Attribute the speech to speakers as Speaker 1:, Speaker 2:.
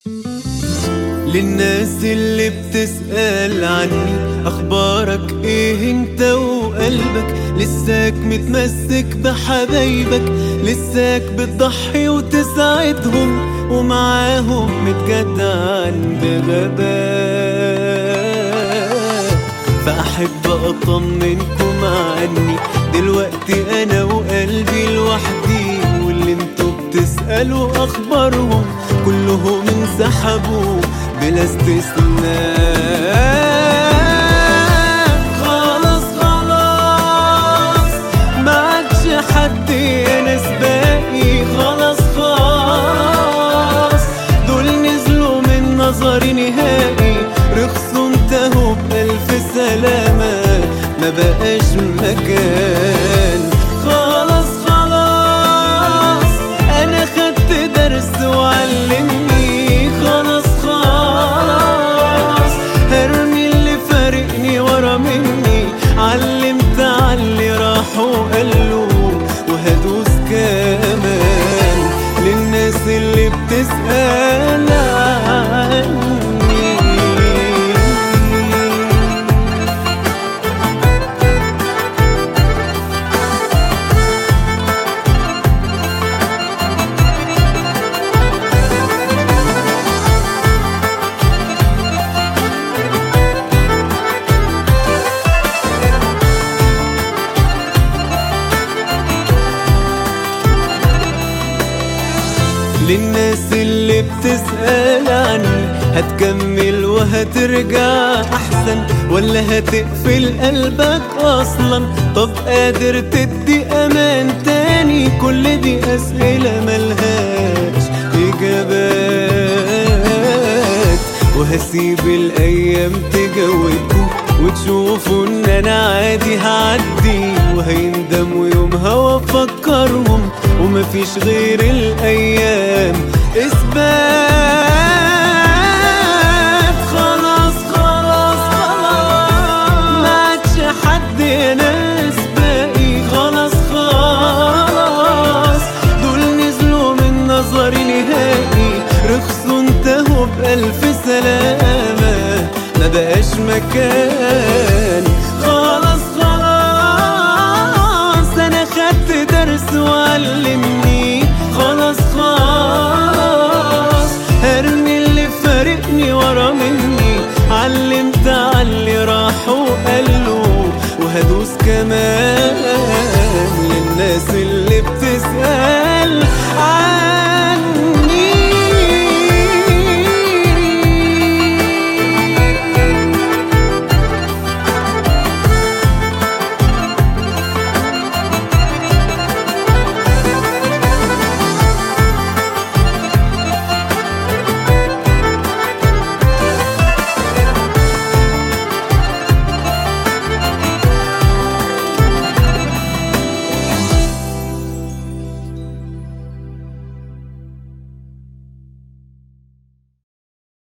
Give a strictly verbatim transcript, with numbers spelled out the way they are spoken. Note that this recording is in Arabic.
Speaker 1: للناس اللي بتسأل عني أخبارك إيه انت وقلبك، لساك متمسك بحبايبك، لساك بتضحي وتساعدهم ومعاهم متجدعن بغباء. فأحب أطمنكم عني دلوقتي أنا وقلبي لوحدي، واللي انتوا بتسألوا أخبارهم كلهم انسحبوا بلا استثناء. خلاص خلاص ما عادش حد ينس باقي، خلاص خلاص دول نزلوا من نظري نهائي، رخصوا انتهوا بألف سلامة ما بقاش مكان. خلاص خلاص أنا خدت درس وعلمني، خلاص خلاص هرمي اللي فارقني ورا مني، علمت عاللي راحوا قالوا وهدوس كمان. للناس اللي بتسأل عني للناس اللي بتسأل عني هتكمل وهترجع أحسن ولا هتقفل قلبك أصلا؟ طب قادر تدي أمان تاني؟ كل دي أسئلة ملهاش إجابات، وهسيب الأيام تجاوبكم وتشوفوا إن أنا عادي هعدي، وهيندموا يومها وأفكرهم ومفيش غير الأيام إثبات.